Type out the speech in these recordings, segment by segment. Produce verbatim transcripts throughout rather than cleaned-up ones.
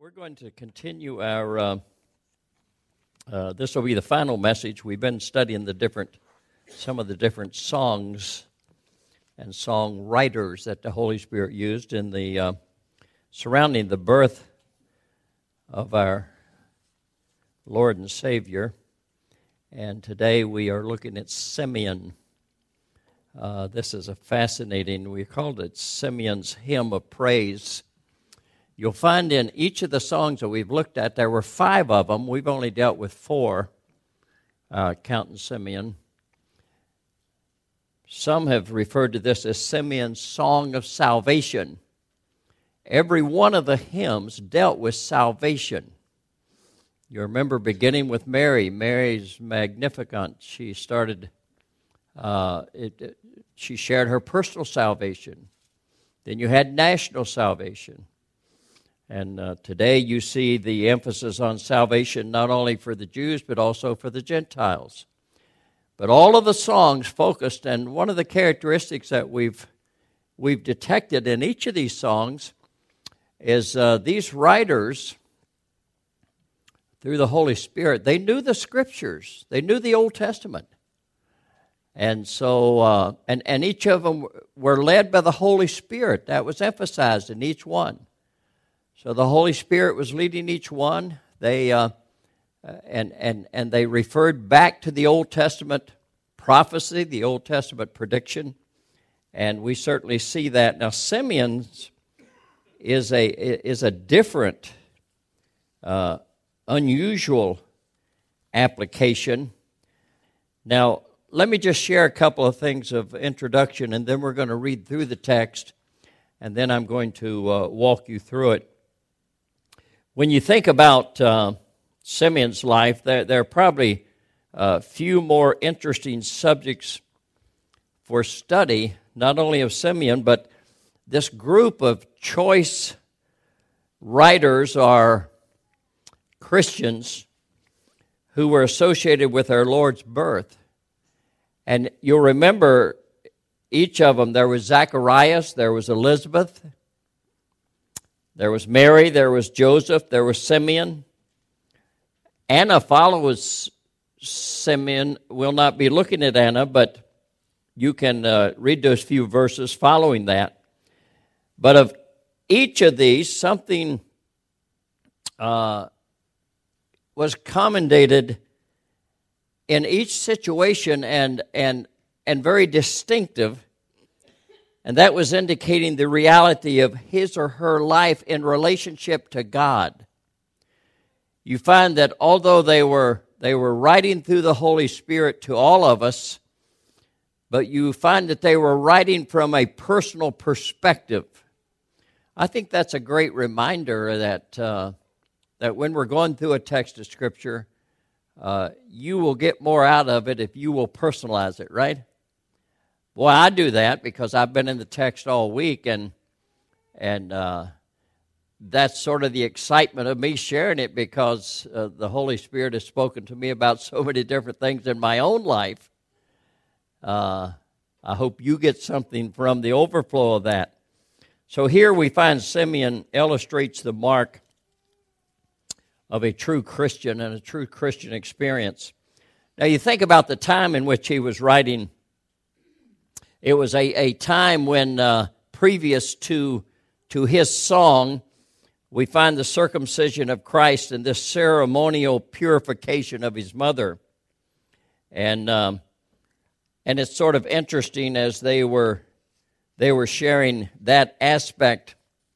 We're going to continue our, uh, uh, this will be the final message. We've been studying the different, some of the different songs and song writers that the Holy Spirit used in the, uh, surrounding the birth of our Lord and Savior. And today we are looking at Simeon. Uh, this is a fascinating, we called it Simeon's Hymn of Praise. You'll find in each of the songs that we've looked at, there were five of them. We've only dealt with four, uh, counting Simeon. Some have referred to this as Simeon's Song of Salvation. Every one of the hymns dealt with salvation. You remember beginning with Mary, Mary's Magnificat. She started, uh, it, it, she shared her personal salvation. Then you had national salvation. And uh, today you see the emphasis on salvation not only for the Jews but also for the Gentiles. But all of the songs focused, and one of the characteristics that we've we've detected in each of these songs is uh, these writers, through the Holy Spirit, they knew the Scriptures. They knew the Old Testament. And so, uh, and, and each of them were led by the Holy Spirit. That was emphasized in each one. So the Holy Spirit was leading each one. They uh, and and and they referred back to the Old Testament prophecy, the Old Testament prediction, and we certainly see that. Now Simeon's is a is a different, uh, unusual application. Now let me just share a couple of things of introduction, and then we're going to read through the text, and then I'm going to uh, walk you through it. When you think about uh, Simeon's life, there, there are probably a few more interesting subjects for study, not only of Simeon, but this group of choice writers are Christians who were associated with our Lord's birth. And you'll remember each of them. There was Zacharias, there was Elizabeth, there was Mary, there was Joseph, there was Simeon. Anna follows Simeon. We'll not be looking at Anna, but you can uh, read those few verses following that. But of each of these, something uh, was commendated in each situation and and and very distinctive. And that was indicating the reality of his or her life in relationship to God. You find that although they were they were writing through the Holy Spirit to all of us, but you find that they were writing from a personal perspective. I think that's a great reminder that uh, that when we're going through a text of Scripture, uh, you will get more out of it if you will personalize it, right? Boy, I do that because I've been in the text all week, and and uh, that's sort of the excitement of me sharing it because uh, the Holy Spirit has spoken to me about so many different things in my own life. Uh, I hope you get something from the overflow of that. So here we find Simeon illustrates the mark of a true Christian and a true Christian experience. Now you think about the time in which he was writing. It was a, a time when, uh, previous to, to his song, we find the circumcision of Christ and this ceremonial purification of his mother. And um, and it's sort of interesting as they were they were sharing that aspect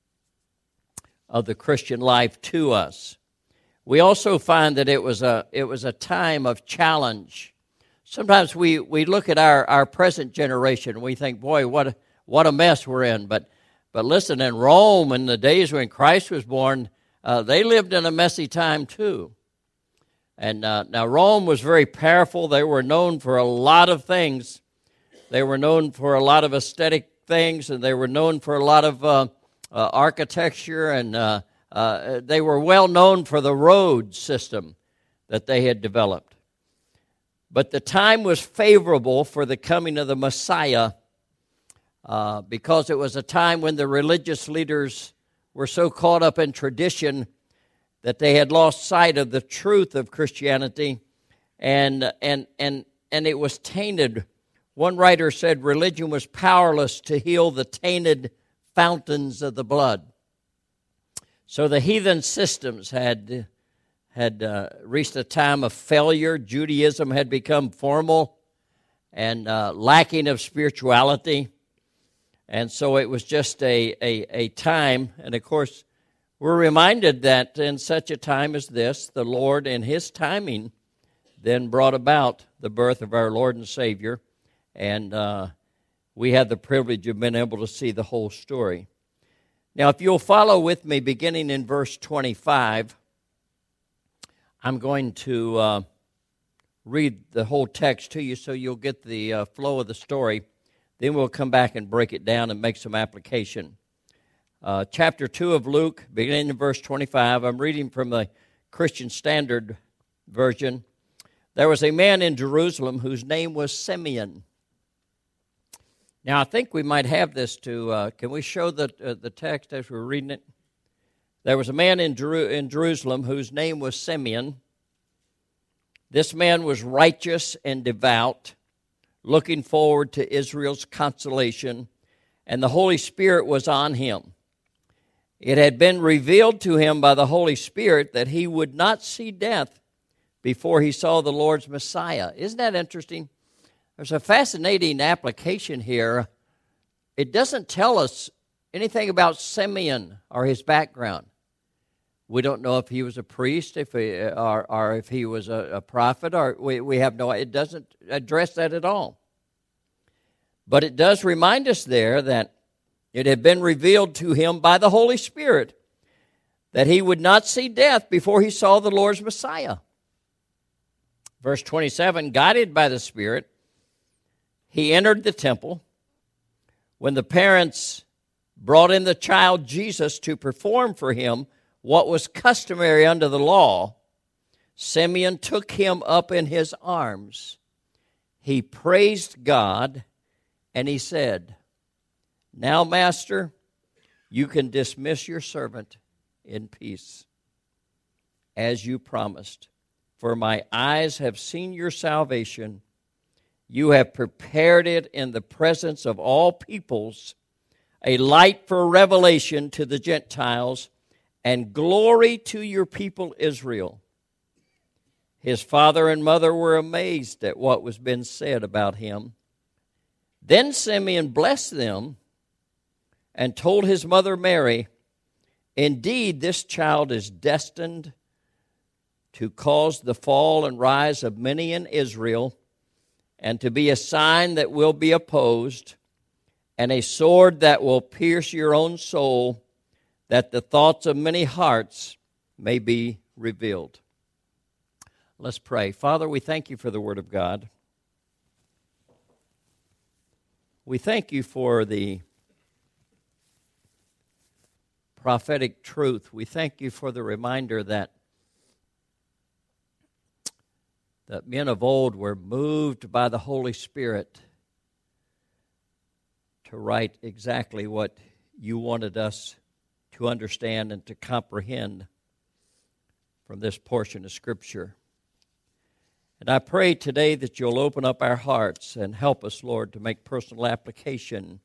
of the Christian life to us. We also find that it was a it was a time of challenge. Sometimes we, we look at our, our present generation and we think, boy, what a, what a mess we're in. But but listen, in Rome, in the days when Christ was born, uh, they lived in a messy time too. And uh, now Rome was very powerful. They were known for a lot of things. They were known for a lot of aesthetic things, and they were known for a lot of uh, uh, architecture, and uh, uh, they were well known for the road system that they had developed. But the time was favorable for the coming of the Messiah uh, because it was a time when the religious leaders were so caught up in tradition that they had lost sight of the truth of Christianity, and and and and it was tainted. One writer said religion was powerless to heal the tainted fountains of the blood. So the heathen systems had had uh, reached a time of failure. Judaism had become formal and uh, lacking of spirituality. And so it was just a, a, a time, and of course, we're reminded that in such a time as this, the Lord in His timing then brought about the birth of our Lord and Savior, and uh, we had the privilege of being able to see the whole story. Now, if you'll follow with me, beginning in verse twenty-five, I'm going to uh, read the whole text to you so you'll get the uh, flow of the story. Then we'll come back and break it down and make some application. Uh, chapter two of Luke, beginning in verse twenty-five. I'm reading from the Christian Standard Version. There was a man in Jerusalem whose name was Simeon. Now, I think we might have this to, uh, can we show the, uh, the text as we're reading it? There was a man in, Jeru- in Jerusalem whose name was Simeon. This man was righteous and devout, looking forward to Israel's consolation, and the Holy Spirit was on him. It had been revealed to him by the Holy Spirit that he would not see death before he saw the Lord's Messiah. Isn't that interesting? There's a fascinating application here. It doesn't tell us anything about Simeon or his background. We don't know if he was a priest, if he, or, or if he was a, a prophet, or we, we have no, it doesn't address that at all. But it does remind us there that it had been revealed to him by the Holy Spirit that he would not see death before he saw the Lord's Messiah. Verse twenty-seven, guided by the Spirit, he entered the temple. When the parents brought in the child Jesus to perform for him what was customary under the law, Simeon took him up in his arms. He praised God, and he said, "Now, Master, you can dismiss your servant in peace, as you promised. For my eyes have seen your salvation. You have prepared it in the presence of all peoples, a light for revelation to the Gentiles, and glory to your people Israel." His father and mother were amazed at what was being said about him. Then Simeon blessed them and told his mother Mary, "Indeed, this child is destined to cause the fall and rise of many in Israel, and to be a sign that will be opposed, and a sword that will pierce your own soul, that the thoughts of many hearts may be revealed." Let's pray. Father, we thank you for the Word of God. We thank you for the prophetic truth. We thank you for the reminder that that men of old were moved by the Holy Spirit to write exactly what you wanted us to understand and to comprehend from this portion of Scripture. And I pray today that you'll open up our hearts and help us, Lord, to make personal application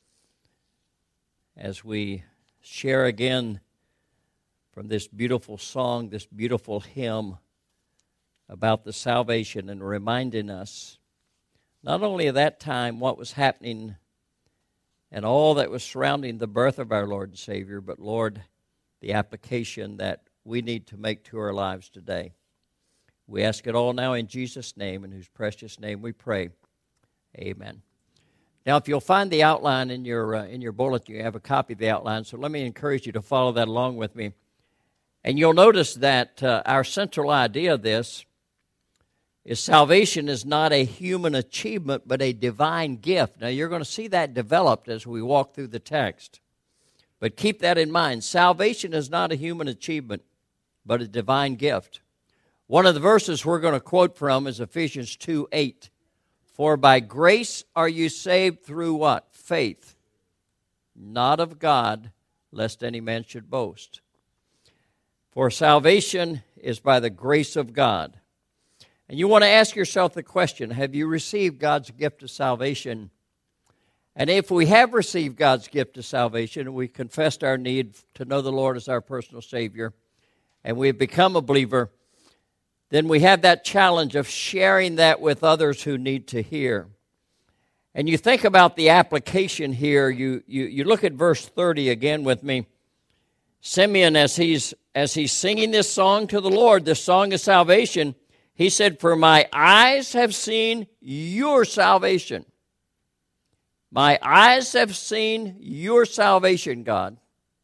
as we share again from this beautiful song, this beautiful hymn about the salvation, and reminding us not only of that time, what was happening and all that was surrounding the birth of our Lord and Savior, but, Lord, the application that we need to make to our lives today. We ask it all now in Jesus' name, in whose precious name we pray. Amen. Now, if you'll find the outline in your uh, in your bulletin, you have a copy of the outline, so let me encourage you to follow that along with me. And you'll notice that uh, our central idea of this is salvation is not a human achievement, but a divine gift. Now, you're going to see that developed as we walk through the text. But keep that in mind. Salvation is not a human achievement, but a divine gift. One of the verses we're going to quote from is Ephesians two eight. "For by grace are you saved through" what? Faith. "Not of God, lest any man should boast." For salvation is by the grace of God. And you want to ask yourself the question, have you received God's gift of salvation? And if we have received God's gift of salvation, and we confessed our need to know the Lord as our personal Savior, and we have become a believer, then we have that challenge of sharing that with others who need to hear. And you think about the application here, you, you, you look at verse thirty again with me. Simeon, as he's, as he's singing this song to the Lord, this song of salvation, he said, "For my eyes have seen your salvation." My eyes have seen your salvation, God.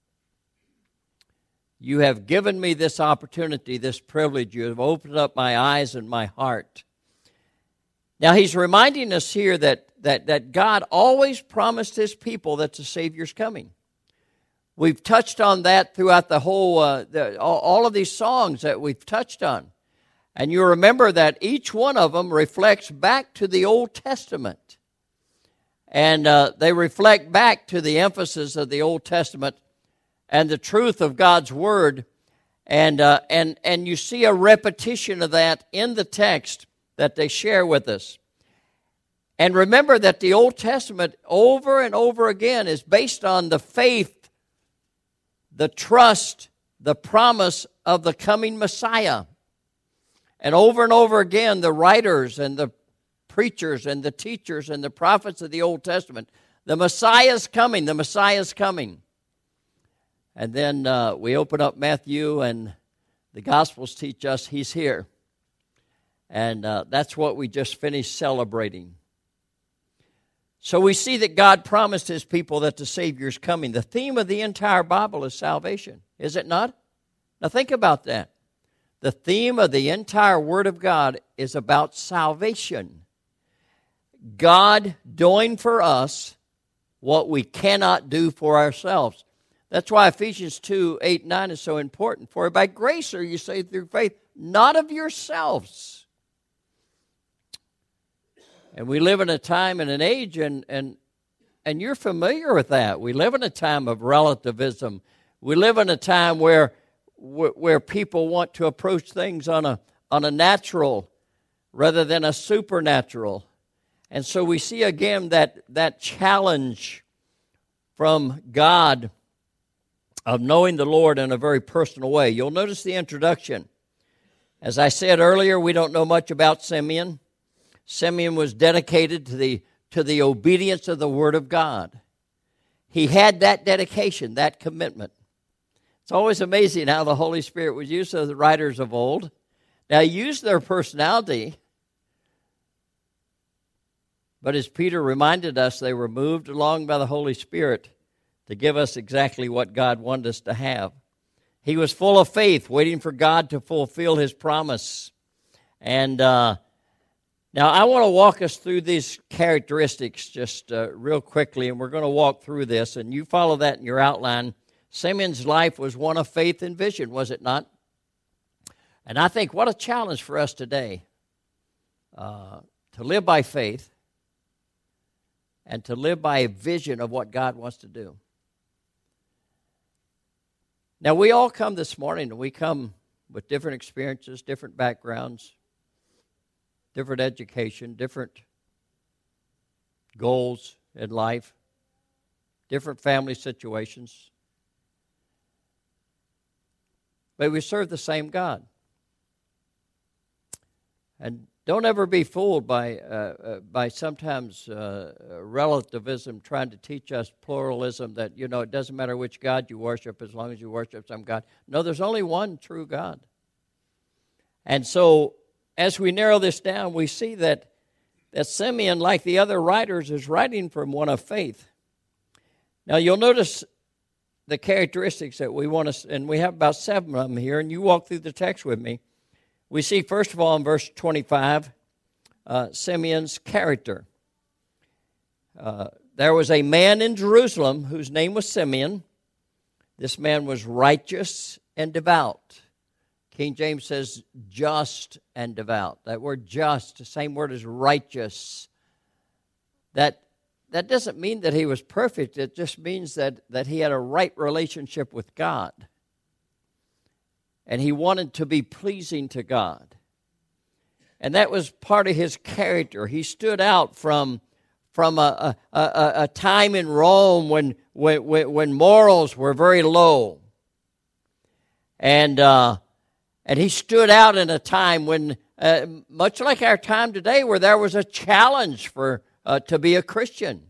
You have given me this opportunity, this privilege. You have opened up my eyes and my heart. Now, he's reminding us here that, that, that God always promised his people that the Savior's coming. We've touched on that throughout the whole, uh, the, all, all of these songs that we've touched on. And you remember that each one of them reflects back to the Old Testament. And uh, they reflect back to the emphasis of the Old Testament and the truth of God's Word. And, uh, and, and you see a repetition of that in the text that they share with us. And remember that the Old Testament over and over again is based on the faith, the trust, the promise of the coming Messiah. And over and over again, the writers and the preachers and the teachers and the prophets of the Old Testament, the Messiah's coming, the Messiah's coming. And then uh, we open up Matthew and the Gospels teach us he's here. And uh, that's what we just finished celebrating. So we see that God promised his people that the Savior's coming. The theme of the entire Bible is salvation, is it not? Now think about that. The theme of the entire Word of God is about salvation. God doing for us what we cannot do for ourselves. That's why Ephesians two, eight, nine is so important. For by grace are you saved through faith, not of yourselves. And we live in a time and an age, and, and, and you're familiar with that. We live in a time of relativism. We live in a time where, where people want to approach things on a, on a natural rather than a supernatural. And so we see again that, that challenge from God of knowing the Lord in a very personal way. You'll notice the introduction. As I said earlier, we don't know much about Simeon. Simeon was dedicated to the, to the obedience of the Word of God. He had that dedication, that commitment. It's always amazing how the Holy Spirit was used to the writers of old. Now, he used their personality, but as Peter reminded us, they were moved along by the Holy Spirit to give us exactly what God wanted us to have. He was full of faith, waiting for God to fulfill his promise. And uh, now I want to walk us through these characteristics just uh, real quickly, and we're going to walk through this, and you follow that in your outline. Simeon's life was one of faith and vision, was it not? And I think what a challenge for us today uh, to live by faith and to live by a vision of what God wants to do. Now, we all come this morning, and we come with different experiences, different backgrounds, different education, different goals in life, different family situations. But we serve the same God. And don't ever be fooled by uh, uh, by sometimes uh, relativism trying to teach us pluralism that, you know, it doesn't matter which God you worship as long as you worship some God. No, there's only one true God. And so as we narrow this down, we see that, that Simeon, like the other writers, is writing from one of faith. Now you'll notice the characteristics that we want to, and we have about seven of them here, and you walk through the text with me. We see, first of all, in verse twenty-five, uh, Simeon's character. Uh, there was a man in Jerusalem whose name was Simeon. This man was righteous and devout. King James says just and devout. That word just, the same word as righteous. That, that doesn't mean that he was perfect. It just means that, that he had a right relationship with God. and he wanted to be pleasing to God. And that was part of his character. He stood out from, from a, a, a, a time in Rome when, when, when morals were very low. And, uh, and he stood out in a time when, uh, much like our time today, where there was a challenge for uh, to be a Christian.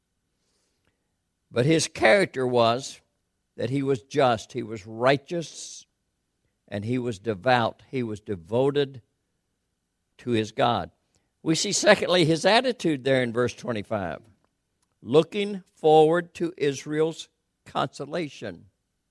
But his character was that he was just, he was righteous, and he was devout. He was devoted to his God. We see, secondly, his attitude there in verse twenty-five. Looking forward to Israel's consolation.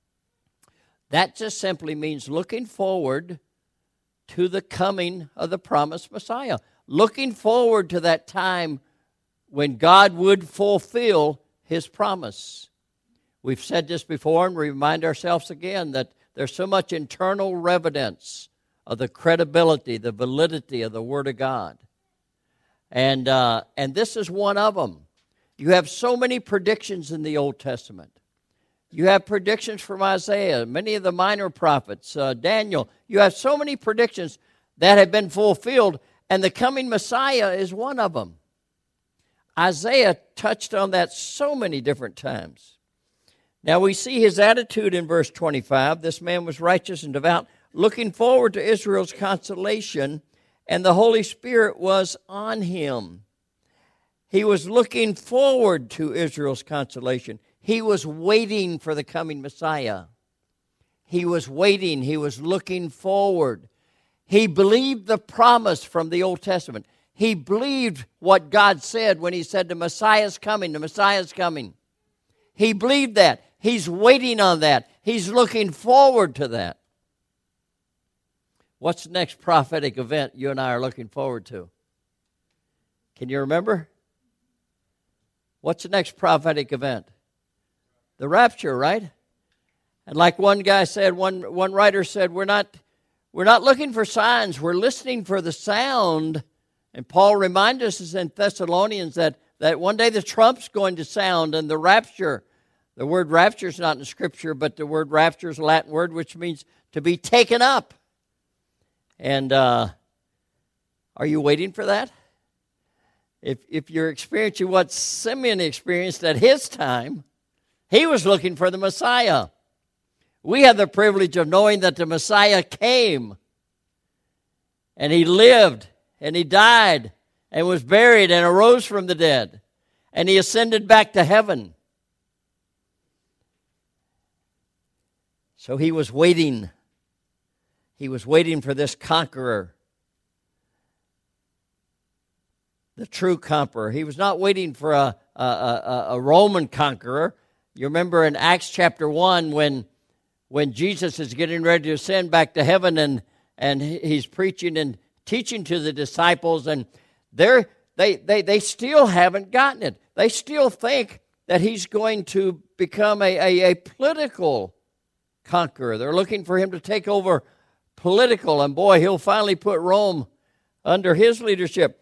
That just simply means looking forward to the coming of the promised Messiah. Looking forward to that time when God would fulfill his promise. We've said this before and we remind ourselves again that there's so much internal evidence of the credibility, the validity of the Word of God. And, uh, and this is one of them. You have so many predictions in the Old Testament. You have predictions from Isaiah, many of the minor prophets, uh, Daniel. You have so many predictions that have been fulfilled, and the coming Messiah is one of them. Isaiah touched on that so many different times. Now we see his attitude in verse twenty-five. This man was righteous and devout, looking forward to Israel's consolation, and the Holy Spirit was on him. He was looking forward to Israel's consolation. He was waiting for the coming Messiah. He was waiting. He was looking forward. He believed the promise from the Old Testament. He believed what God said when he said the Messiah's coming, the Messiah's coming. He believed that. He's waiting on that. He's looking forward to that. What's the next prophetic event you and I are looking forward to? Can you remember? What's the next prophetic event? The rapture, right? And like one guy said, one, one writer said, we're not, we're not looking for signs, we're listening for the sound. And Paul reminded us in Thessalonians that, that one day the trump's going to sound and the rapture. The word rapture is not in Scripture, but the word rapture is a Latin word which means to be taken up. And uh, are you waiting for that? If, if you're experiencing what Simeon experienced at his time, he was looking for the Messiah. We have the privilege of knowing that the Messiah came, and he lived, and he died, and was buried, and arose from the dead, and he ascended back to heaven. So he was waiting. He was waiting for this conqueror, the true conqueror. He was not waiting for a, a, a, a Roman conqueror. You remember in Acts chapter one when, when Jesus is getting ready to ascend back to heaven and, and he's preaching and teaching to the disciples, and they're, they, they, they still haven't gotten it. They still think that he's going to become a, a, a political conqueror. They're looking for him to take over political, and boy, he'll finally put Rome under his leadership.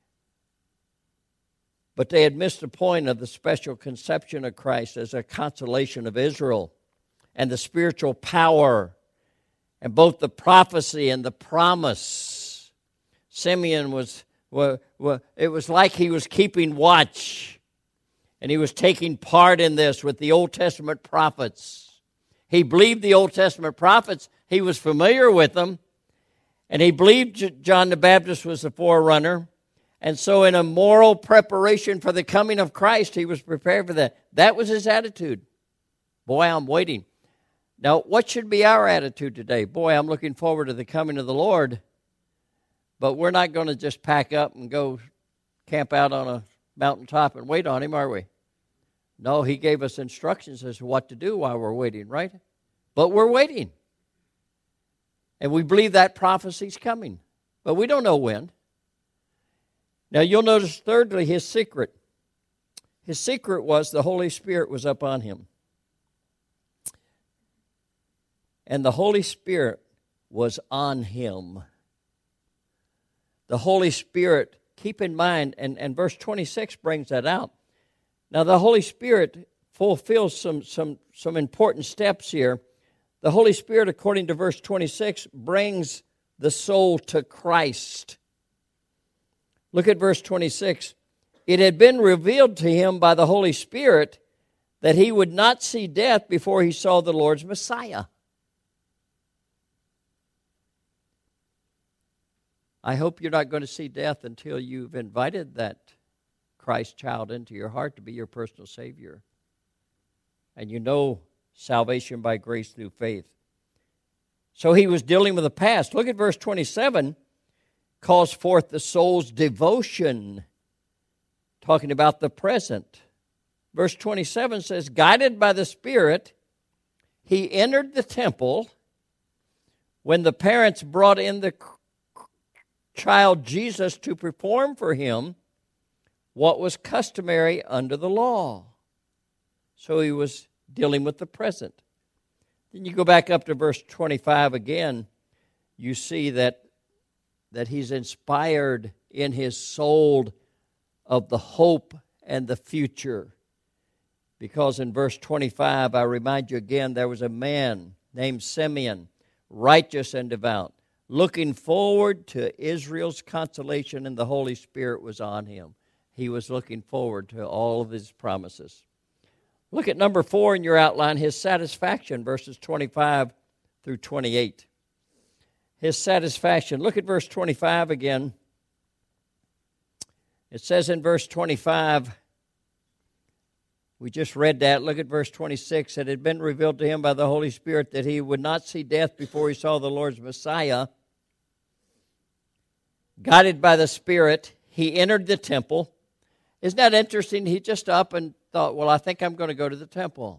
But they had missed the point of the special conception of Christ as a consolation of Israel and the spiritual power and both the prophecy and the promise. Simeon was, well, well, it was like he was keeping watch, and he was taking part in this with the Old Testament prophets. He believed the Old Testament prophets. He was familiar with them, and he believed John the Baptist was the forerunner. And so in a moral preparation for the coming of Christ, he was prepared for that. That was his attitude. Boy, I'm waiting. Now, what should be our attitude today? Boy, I'm looking forward to the coming of the Lord, but we're not going to just pack up and go camp out on a mountaintop and wait on him, are we? No, he gave us instructions as to what to do while we're waiting, right? But we're waiting. And we believe that prophecy's coming, but we don't know when. Now, you'll notice, thirdly, his secret. His secret was the Holy Spirit was upon him. And the Holy Spirit was on him. The Holy Spirit, keep in mind, and, and verse twenty-six brings that out. Now, the Holy Spirit fulfills some, some, some important steps here. The Holy Spirit, according to verse twenty-six, brings the soul to Christ. Look at verse twenty-six. It had been revealed to him by the Holy Spirit that he would not see death before he saw the Lord's Messiah. I hope you're not going to see death until you've invited that Christ child into your heart to be your personal Savior. And you know salvation by grace through faith. So he was dealing with the past. Look at verse twenty-seven. Calls forth the soul's devotion, talking about the present. Verse twenty-seven says, guided by the Spirit, he entered the temple when the parents brought in the child Jesus to perform for him what was customary under the law. So he was dealing with the present. Then you go back up to verse twenty-five again, you see that, that he's inspired in his soul of the hope and the future. Because in verse twenty-five, I remind you again, there was a man named Simeon, righteous and devout, looking forward to Israel's consolation, and the Holy Spirit was on him. He was looking forward to all of his promises. Look at number four in your outline, his satisfaction, verses twenty-five through twenty-eight. His satisfaction. Look at verse twenty-five again. It says in verse twenty-five, we just read that. Look at verse twenty-six. It had been revealed to him by the Holy Spirit that he would not see death before he saw the Lord's Messiah. Guided by the Spirit, he entered the temple. Isn't that interesting? He just up and thought, well, I think I'm going to go to the temple.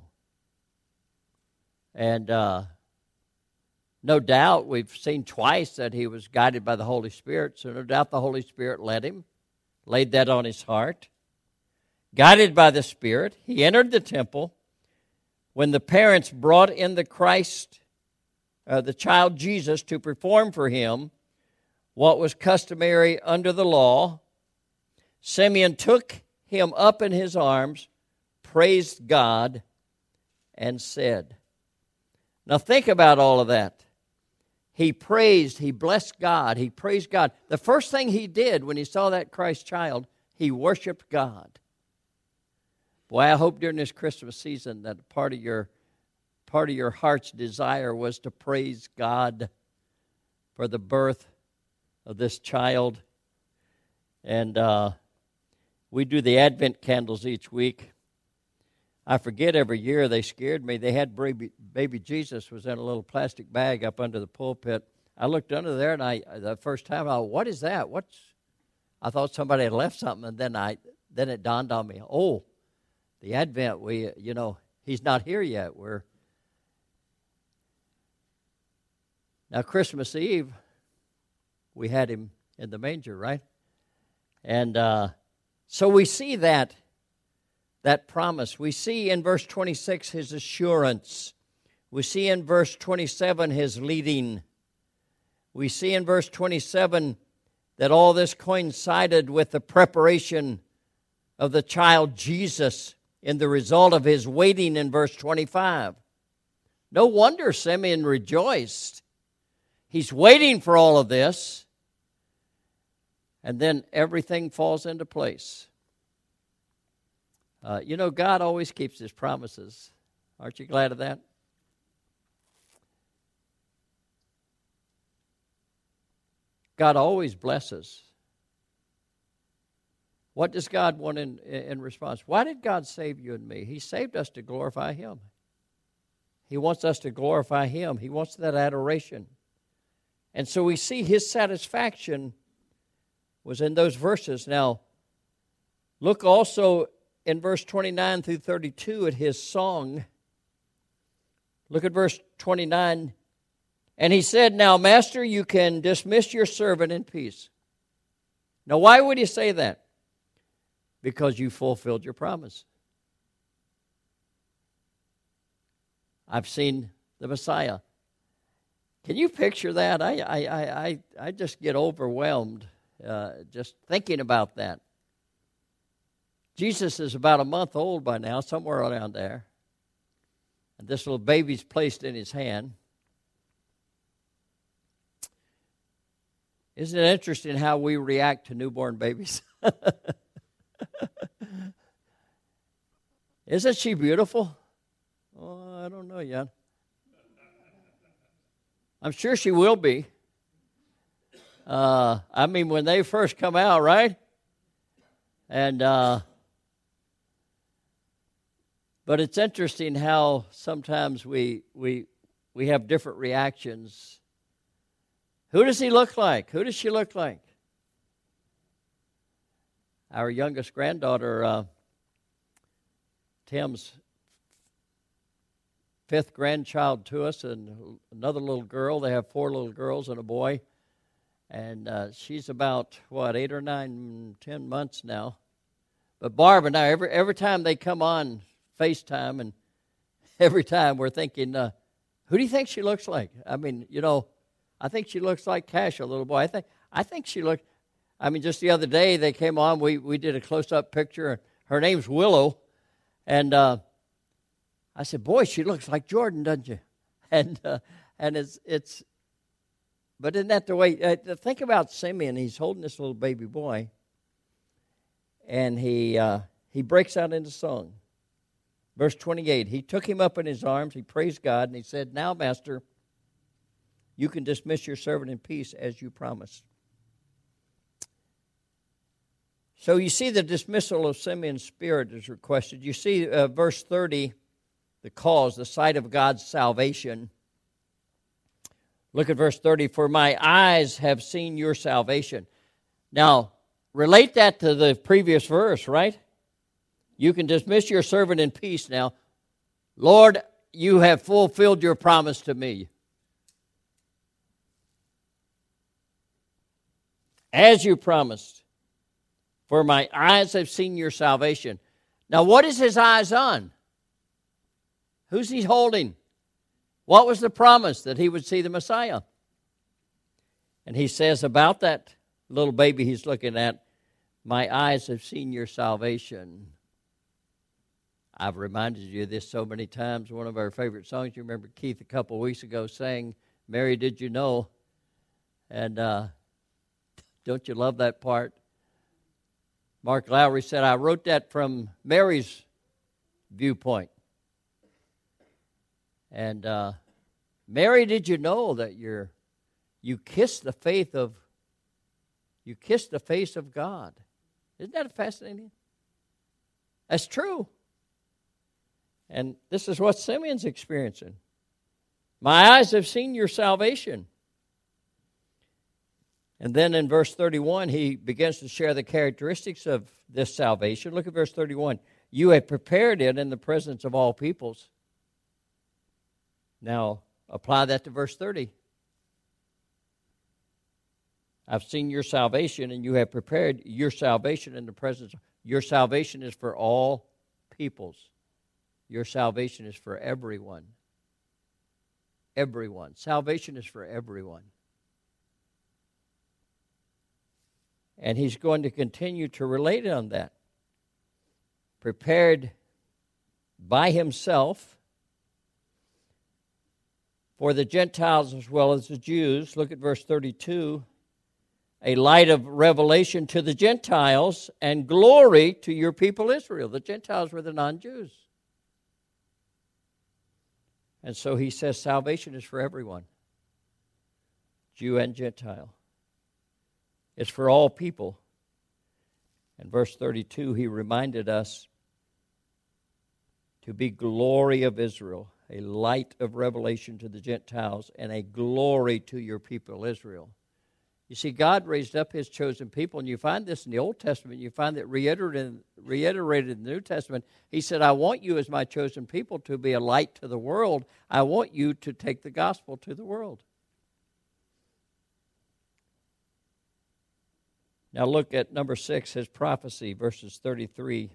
And uh, no doubt we've seen twice that he was guided by the Holy Spirit, so no doubt the Holy Spirit led him, laid that on his heart. Guided by the Spirit, he entered the temple when the parents brought in the Christ, uh, the child Jesus, to perform for him what was customary under the law. Simeon took him up in his arms, praised God, and said. Now think about all of that. He praised, he blessed God, he praised God. The first thing he did when he saw that Christ child, he worshiped God. Boy, I hope during this Christmas season that part of your part of your heart's desire was to praise God for the birth of this child. And uh, we do the Advent candles each week. I forget every year, they scared me. They had baby, baby Jesus was in a little plastic bag up under the pulpit. I looked under there, and I the first time, I thought, what is that? What's? I thought somebody had left something, and then I then it dawned on me, oh, the Advent, we, you know, he's not here yet. We're now Christmas Eve, we had him in the manger, right? And uh, so we see that, that promise. We see in verse twenty-six his assurance. We see in verse twenty-seven his leading. We see in verse twenty-seven that all this coincided with the preparation of the child Jesus in the result of his waiting in verse twenty-five. No wonder Simeon rejoiced. He's waiting for all of this, and then everything falls into place. Uh, you know, God always keeps his promises. Aren't you glad of that? God always blesses. What does God want in, in response? Why did God save you and me? He saved us to glorify him. He wants us to glorify him. He wants that adoration. And so we see his satisfaction was in those verses. Now, look also in verse twenty-nine through thirty-two at his song. Look at verse twenty-nine. And he said, now, Master, you can dismiss your servant in peace. Now, why would he say that? Because you fulfilled your promise. I've seen the Messiah. Can you picture that? I I I I just get overwhelmed uh, just thinking about that. Jesus is about a month old by now, somewhere around there. And this little baby's placed in his hand. Isn't it interesting how we react to newborn babies? Isn't she beautiful? Oh, I don't know yet. I'm sure she will be. Uh, I mean, when they first come out, right? And, uh, but it's interesting how sometimes we we we have different reactions. Who does he look like? Who does she look like? Our youngest granddaughter, uh, Tim's fifth grandchild to us, and another little girl. They have four little girls and a boy. And uh, she's about, what, eight or nine, ten months now. But Barb and I, every, every time they come on FaceTime, and every time we're thinking, uh, who do you think she looks like? I mean, you know, I think she looks like Cash, a little boy. I think I think she looked, I mean, just the other day they came on, we, we did a close-up picture. Her name's Willow. And uh, I said, boy, she looks like Jordan, doesn't you? And uh, and it's it's, but isn't that the way? Uh, think about Simeon. He's holding this little baby boy, and he uh, he breaks out into song. Verse twenty-eight, he took him up in his arms, he praised God, and he said, now, Master, you can dismiss your servant in peace as you promised. So you see the dismissal of Simeon's spirit is requested. You see uh, verse thirty, the cause, the sight of God's salvation. Look at verse thirty. For my eyes have seen your salvation. Now, relate that to the previous verse, right? You can dismiss your servant in peace now. Lord, you have fulfilled your promise to me. As you promised. For my eyes have seen your salvation. Now, what is his eyes on? Who's he holding? What was the promise? That he would see the Messiah. And he says about that little baby he's looking at, my eyes have seen your salvation. I've reminded you of this so many times. One of our favorite songs, you remember Keith a couple of weeks ago sang, Mary, did you know? And uh, don't you love that part? Mark Lowry said, I wrote that from Mary's viewpoint. And uh, Mary, did you know that you're you kissed the faith of you kissed the face of God? Isn't that fascinating? That's true. And this is what Simeon's experiencing. My eyes have seen your salvation. And then in verse thirty-one, he begins to share the characteristics of this salvation. Look at verse thirty-one. You have prepared it in the presence of all peoples. Now, apply that to verse thirty. I've seen your salvation, and you have prepared your salvation in the presence. Your salvation is for all peoples. Your salvation is for everyone. Everyone. Salvation is for everyone. And he's going to continue to relate on that. Prepared by himself for the Gentiles as well as the Jews. Look at verse thirty-two. A light of revelation to the Gentiles and glory to your people Israel. The Gentiles were the non-Jews. And so he says salvation is for everyone, Jew and Gentile. It's for all people. In verse thirty-two, he reminded us to be glory of Israel, a light of revelation to the Gentiles, and a glory to your people Israel. You see, God raised up his chosen people, and you find this in the Old Testament. You find that reiterated, reiterated in the New Testament. He said, I want you as my chosen people to be a light to the world. I want you to take the gospel to the world. Now look at number six, his prophecy, verses thirty-three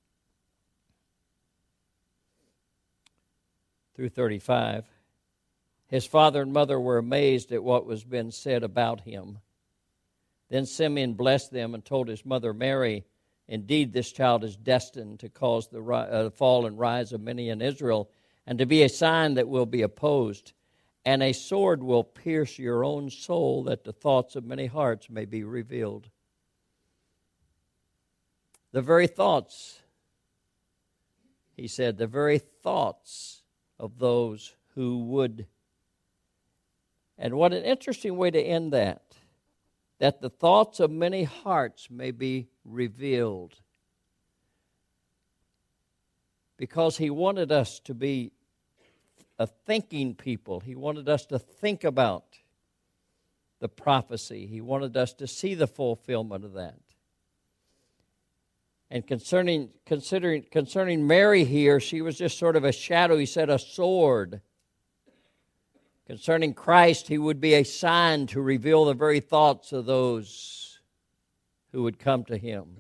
through thirty-five. His father and mother were amazed at what was been said about him. Then Simeon blessed them and told his mother Mary, indeed this child is destined to cause the uh, fall and rise of many in Israel, and to be a sign that will be opposed, and a sword will pierce your own soul, that the thoughts of many hearts may be revealed. The very thoughts, he said, the very thoughts of those who would. And what an interesting way to end that. That the thoughts of many hearts may be revealed. Because he wanted us to be a thinking people. He wanted us to think about the prophecy. He wanted us to see the fulfillment of that. And concerning considering concerning Mary here, she was just sort of a shadow. He said a sword. Concerning Christ, he would be a sign to reveal the very thoughts of those who would come to him.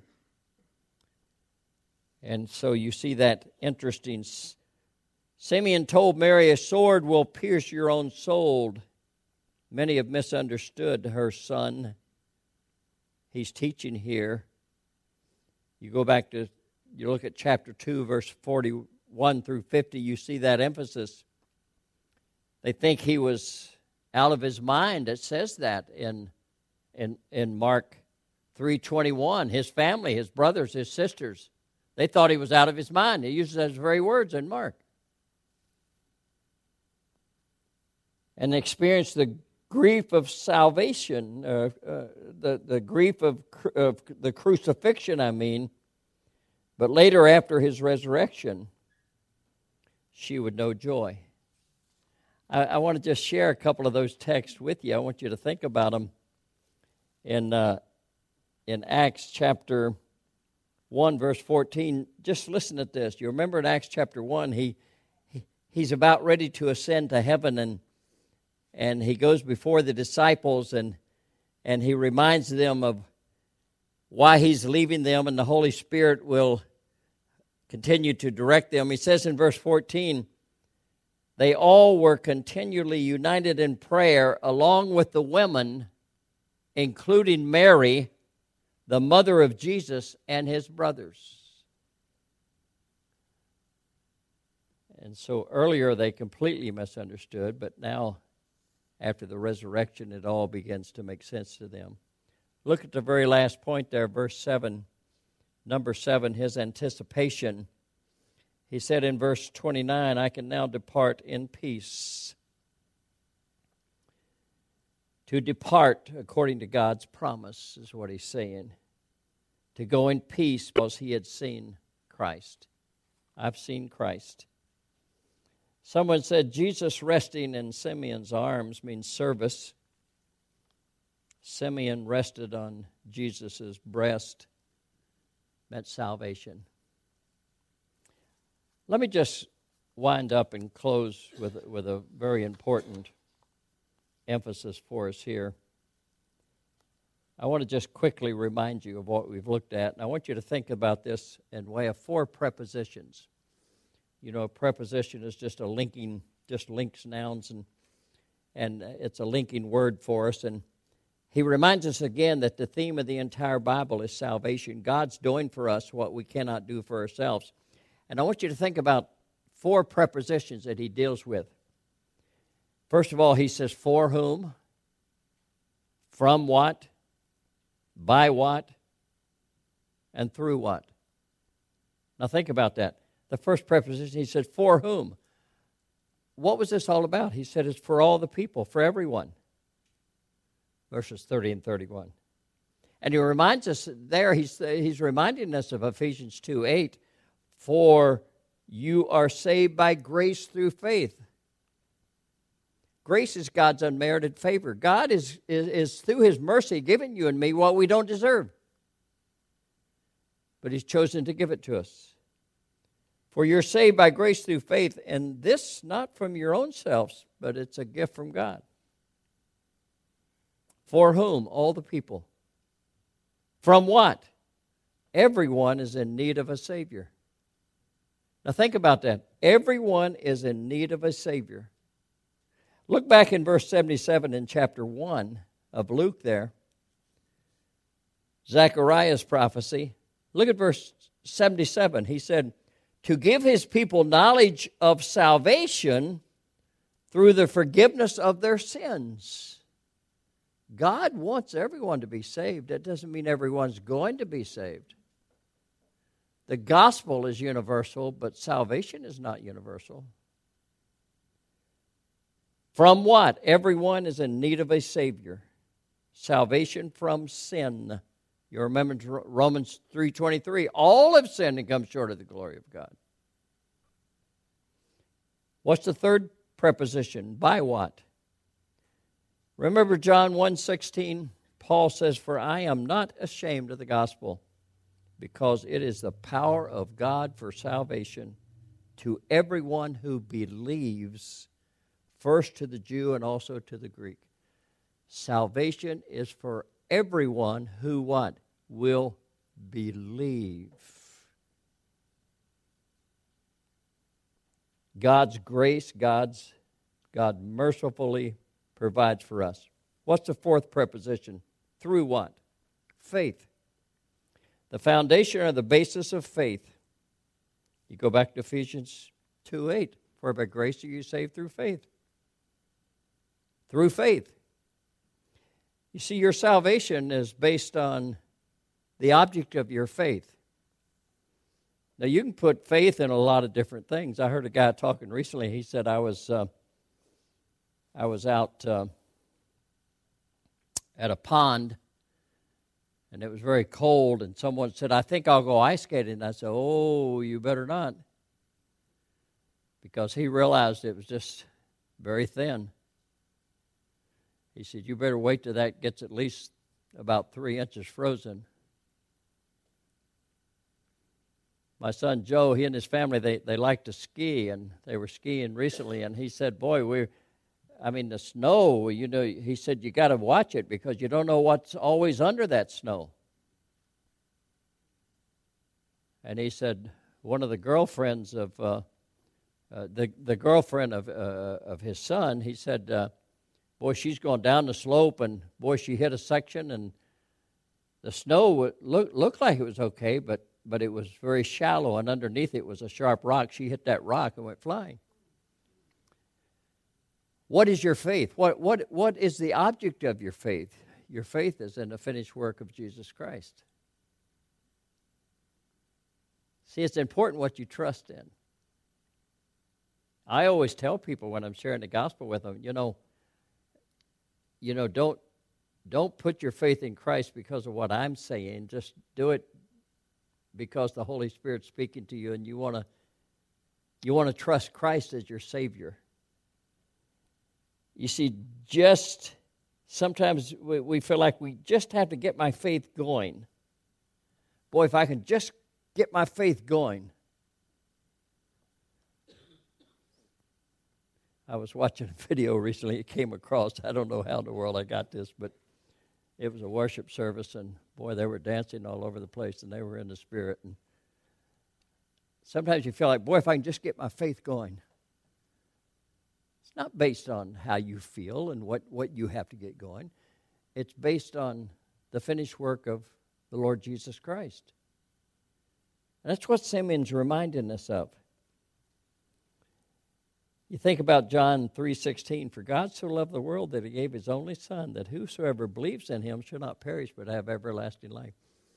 And so you see that interesting. Simeon told Mary, a sword will pierce your own soul. Many have misunderstood her son. He's teaching here. You go back to, you look at chapter two, verse forty-one through fifty, you see that emphasis. They think he was out of his mind. It says that in, in, in Mark three twenty-one. His family, his brothers, his sisters, they thought he was out of his mind. He uses those very words in Mark. And experienced the grief of salvation, uh, uh, the, the grief of, of the crucifixion, I mean. But later, after his resurrection, she would know joy. I, I want to just share a couple of those texts with you. I want you to think about them. In, uh, in Acts chapter one, verse fourteen, just listen at this. You remember in Acts chapter one, he, he he's about ready to ascend to heaven, and and he goes before the disciples, and and he reminds them of why he's leaving them, and the Holy Spirit will continue to direct them. He says in verse fourteen, they all were continually united in prayer, along with the women, including Mary, the mother of Jesus, and his brothers. And so earlier they completely misunderstood, but now, after the resurrection, it all begins to make sense to them. Look at the very last point there, verse seven. Number seven, his anticipation. He said in verse twenty-nine, I can now depart in peace. To depart according to God's promise is what he's saying. To go in peace because he had seen Christ. I've seen Christ. Someone said Jesus resting in Simeon's arms means service. Simeon rested on Jesus' breast meant salvation. Let me just wind up and close with, with a very important emphasis for us here. I want to just quickly remind you of what we've looked at, and I want you to think about this in way of four prepositions. You know, a preposition is just a linking, just links nouns, and and it's a linking word for us. And he reminds us again that the theme of the entire Bible is salvation. God's doing for us what we cannot do for ourselves. And I want you to think about four prepositions that he deals with. First of all, he says, for whom, from what, by what, and through what. Now think about that. The first preposition, he said, for whom? What was this all about? He said, it's for all the people, for everyone. Verses thirty and thirty-one. And he reminds us there, he's, he's reminding us of Ephesians two eight, for you are saved by grace through faith. Grace is God's unmerited favor. God is, is, is through his mercy giving you and me what we don't deserve. But he's chosen to give it to us. For you're saved by grace through faith, and this not from your own selves, but it's a gift from God. For whom? All the people. From what? Everyone is in need of a Savior. Now think about that. Everyone is in need of a Savior. Look back in verse seventy-seven in chapter one of Luke there. Zechariah's prophecy. Look at verse seventy-seven. He said, to give his people knowledge of salvation through the forgiveness of their sins. God wants everyone to be saved. That doesn't mean everyone's going to be saved. The gospel is universal, but salvation is not universal. From what? Everyone is in need of a Savior. Salvation from sin. You remember Romans three twenty-three. All have sinned and come short of the glory of God. What's the third preposition? By what? Remember John one sixteen? Paul says, "For I am not ashamed of the gospel, because it is the power of God for salvation to everyone who believes, first to the Jew and also to the Greek." Salvation is for everyone who what? Will believe. God's grace, God's God mercifully provides for us. What's the fourth preposition? Through what? Faith. The foundation or the basis of faith. You go back to Ephesians two eight. For by grace are you saved through faith. Through faith. You see, your salvation is based on the object of your faith. Now, you can put faith in a lot of different things. I heard a guy talking recently. He said, I was uh, I was out uh, at a pond, and it was very cold, and someone said, I think I'll go ice skating. And I said, oh, you better not, because he realized it was just very thin. He said, you better wait till that gets at least about three inches frozen. My son Joe, he and his family, they, they like to ski, and they were skiing recently, and he said, boy, we're, I mean, the snow, you know, he said, you got to watch it because you don't know what's always under that snow. And he said, one of the girlfriends of, uh, uh, the, the girlfriend of, uh, of his son, he said, uh, boy, she's going down the slope, and boy, she hit a section, and the snow looked looked like it was okay, but but it was very shallow, and underneath it was a sharp rock. She hit that rock and went flying. What is your faith? What what what is the object of your faith? Your faith is in the finished work of Jesus Christ. See, it's important what you trust in. I always tell people when I'm sharing the gospel with them, you know, you know, don't don't put your faith in Christ because of what I'm saying. Just do it because the Holy Spirit's speaking to you, and you want to you want to trust Christ as your Savior. You see, just sometimes we, we feel like we just have to get my faith going. Boy, if I can just get my faith going. I was watching a video recently. It came across. I don't know how in the world I got this, but it was a worship service, and boy, they were dancing all over the place, and they were in the Spirit. And sometimes you feel like, boy, if I can just get my faith going. It's not based on how you feel and what, what you have to get going. It's based on the finished work of the Lord Jesus Christ. And that's what Simeon's reminding us of. You think about John three sixteen, for God so loved the world that he gave his only Son, that whosoever believes in him shall not perish but have everlasting life.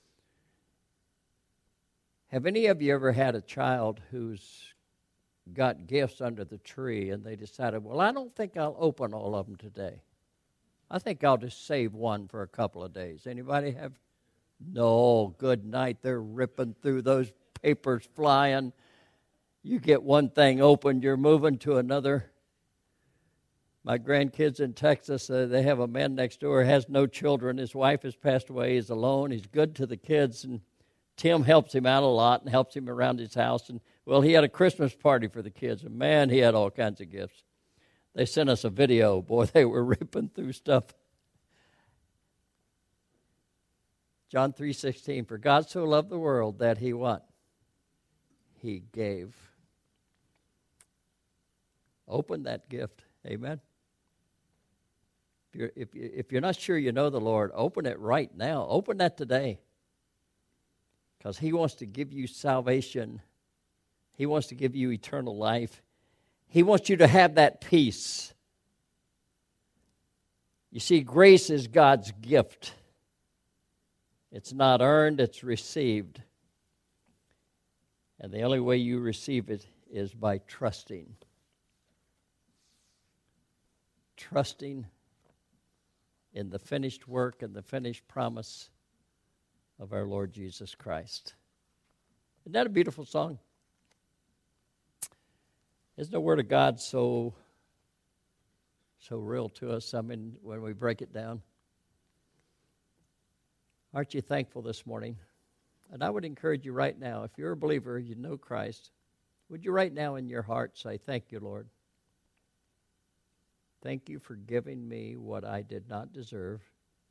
Have any of you ever had a child who's got gifts under the tree and they decided, well, I don't think I'll open all of them today. I think I'll just save one for a couple of days. Anybody have? No, good night. They're ripping through those papers, flying. You get one thing open, you're moving to another. My grandkids in Texas, uh, they have a man next door, has no children. His wife has passed away. He's alone. He's good to the kids, and Tim helps him out a lot and helps him around his house. And, well, he had a Christmas party for the kids, and, man, he had all kinds of gifts. They sent us a video. Boy, they were ripping through stuff. John three sixteen, for God so loved the world that he what? He gave. Open that gift. Amen. If you're, if, you, if you're not sure you know the Lord, open it right now. Open that today. Because he wants to give you salvation. He wants to give you eternal life. He wants you to have that peace. You see, grace is God's gift. It's not earned, it's received. And the only way you receive it is by trusting. Trusting in the finished work and the finished promise of our Lord Jesus Christ. Isn't that a beautiful song? Isn't the Word of God so, so real to us, I mean, when we break it down? Aren't you thankful this morning? And I would encourage you right now, if you're a believer, you know Christ, would you right now in your heart say, thank you, Lord. Thank you for giving me what I did not deserve.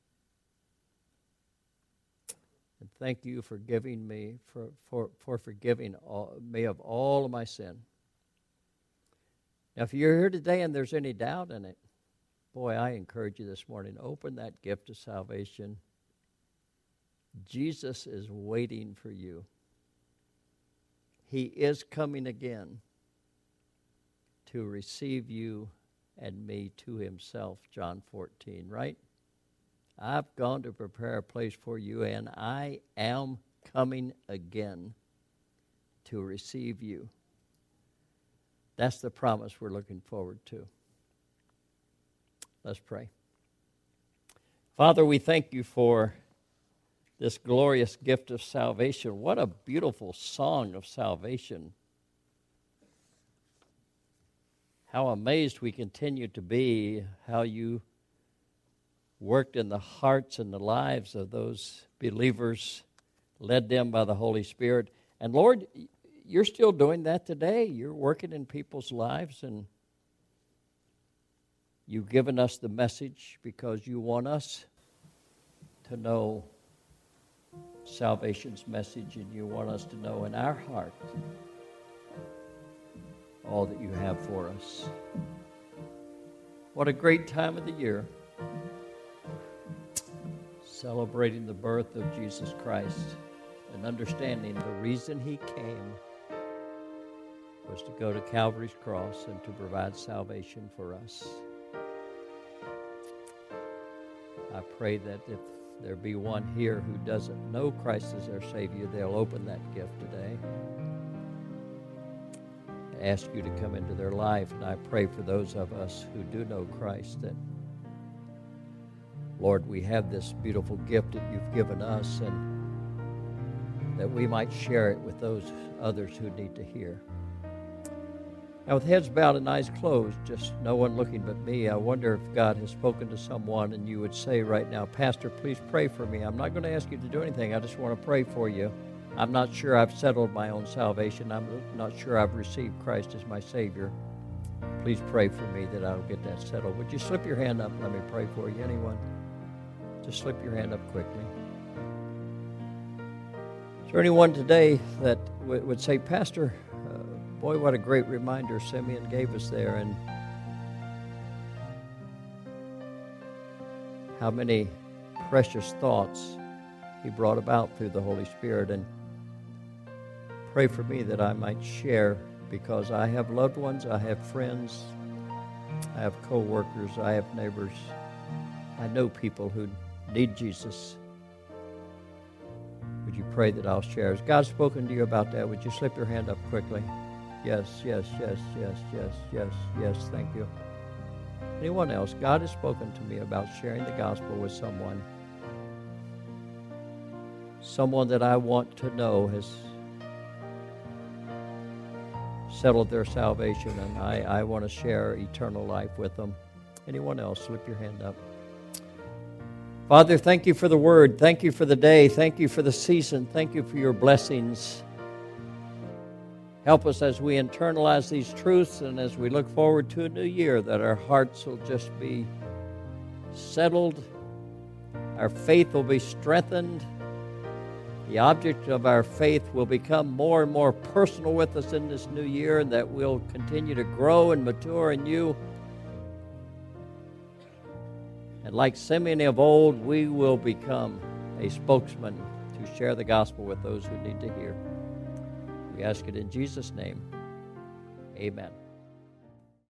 And thank you for giving me, for, for, for forgiving all, me of all of my sin. Now, if you're here today and there's any doubt in it, boy, I encourage you this morning, open that gift of salvation. Jesus is waiting for you. He is coming again to receive you and me to himself, John fourteen, right? I've gone to prepare a place for you, and I am coming again to receive you. That's the promise we're looking forward to. Let's pray. Father, we thank you for this glorious gift of salvation. What a beautiful song of salvation. How amazed we continue to be how you worked in the hearts and the lives of those believers, led them by the Holy Spirit. And Lord, you're still doing that today. You're working in people's lives, and you've given us the message because you want us to know salvation's message, and you want us to know in our heart all that you have for us. What a great time of the year, celebrating the birth of Jesus Christ and understanding the reason he came was to go to Calvary's cross and to provide salvation for us. I pray that if there be one here who doesn't know Christ as their Savior, they'll open that gift today. I ask you to come into their life, and I pray for those of us who do know Christ that, Lord, we have this beautiful gift that you've given us, and that we might share it with those others who need to hear. Now, with heads bowed and eyes closed, just no one looking but me, I wonder if God has spoken to someone and you would say right now, Pastor, please pray for me. I'm not going to ask you to do anything. I just want to pray for you. I'm not sure I've settled my own salvation. I'm not sure I've received Christ as my Savior. Please pray for me that I'll get that settled. Would you slip your hand up and let me pray for you? Anyone? Just slip your hand up quickly. Is there anyone today that w- would say, Pastor, uh, boy, what a great reminder Simeon gave us there, and how many precious thoughts he brought about through the Holy Spirit. And pray for me that I might share, because I have loved ones, I have friends, I have co-workers, I have neighbors. I know people who need Jesus. Would you pray that I'll share? Has God spoken to you about that? Would you slip your hand up quickly? Yes, yes, yes, yes, yes, yes, yes, thank you. Anyone else? God has spoken to me about sharing the gospel with someone. Someone that I want to know has settled their salvation, and I, I want to share eternal life with them. Anyone else? Slip your hand up. Father, thank you for the word. Thank you for the day. Thank you for the season. Thank you for your blessings. Help us as we internalize these truths and as we look forward to a new year, that our hearts will just be settled, our faith will be strengthened, the object of our faith will become more and more personal with us in this new year, and that we'll continue to grow and mature in you. And like Simeon of old, we will become a spokesman to share the gospel with those who need to hear. We ask it in Jesus' name. Amen.